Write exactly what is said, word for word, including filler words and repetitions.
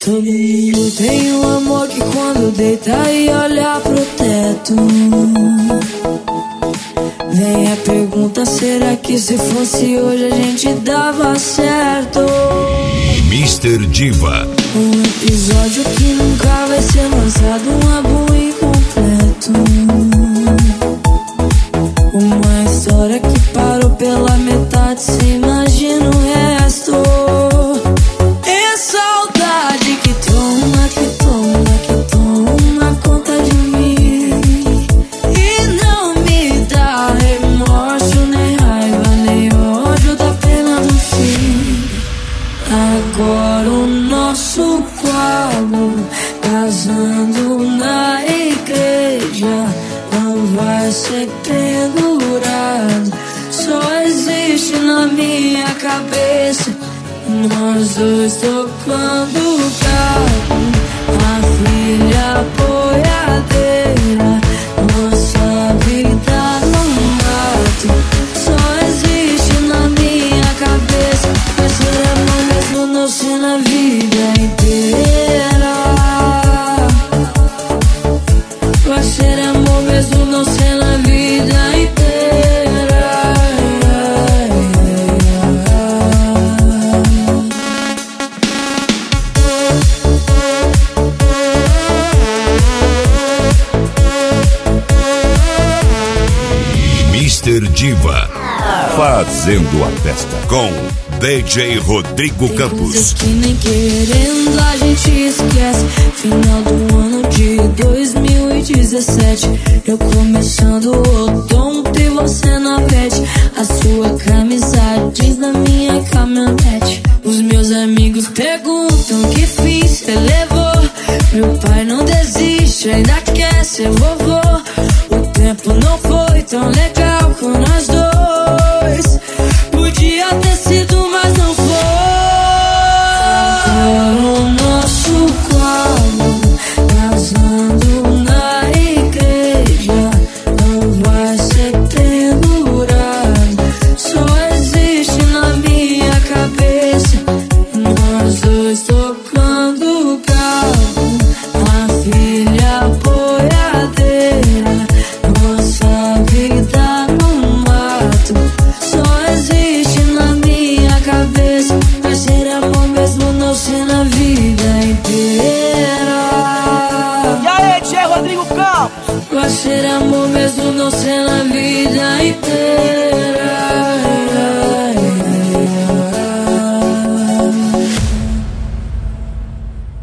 Todo mundo tem um amor que quando deita e olha pro teto, vem a pergunta, será que se fosse hoje a gente dava certo? mister Diva. Um episódio que nunca vai ser lançado, um álbum incompleto, uma história que parou pela metade, se imagina o resto. É saudade que toma, que toma, que toma conta de mim, e não me dá remorso, nem raiva, nem ódio da pena do fim. Agora o nosso quadro, casando na igreja, não vai ser pendurado, só existe na minha cabeça, nós dois tocando o carro, a filha boiadeira, nossa vida no mato, só existe na minha cabeça, vai ser amor mesmo não ser na vida inteira, vai ser amor mesmo não ser na vida inteira. mister Diva, fazendo a festa com D J Rodrigo Tem Campos. coisas que nem querendo a gente esquece. Final do ano de dois mil e dezessete, eu começando o odonto e você na pet. A sua camisa jeans na minha caminhonete. Os meus amigos perguntam que fim cê levou. Meu pai não desiste, ainda quer ser vovô. O tempo não foi tão legal com nós dois, podia ter sido, mas não foi. Agora o nosso quadro, casando na igreja, não vai ser pendurado, só existe na minha cabeça, nós dois tocando o carro, a filha boiadeira, nossa vida no mato, só existe na minha cabeça, vai ser amor mesmo não ser na vida inteira. E aí, D J Rodrigo Campos? Vai ser amor mesmo não ser na vida inteira.